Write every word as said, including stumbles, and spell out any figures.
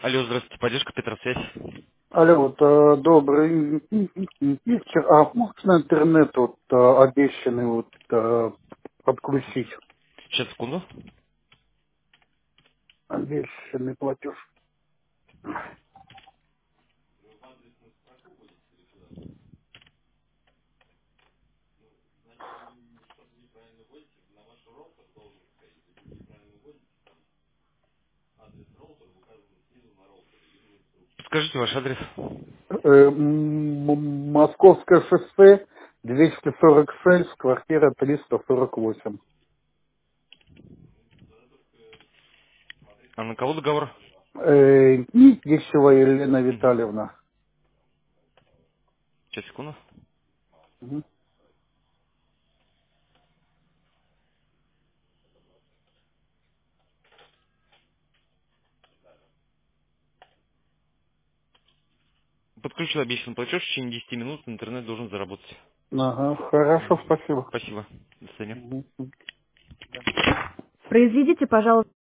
Алло, здравствуйте, поддержка Петросвязь. Алло, вот, э, добрый вечер. А можно интернет вот э, обещанный вот э, подключить? Сейчас, секунду. Обещанный платеж. Скажите ваш адрес. Э, м- м- Московское шоссе, двести сорок шесть, квартира триста сорок восемь. А на кого договор? Э, Никищева Елена Угу. Витальевна. Сейчас, секунду. Мгм. Подключил обещанный платеж, в течение десяти минут интернет должен заработать. Ага, хорошо, Мгм. спасибо. Спасибо. До свидания. Мгм. Произведите, пожалуйста.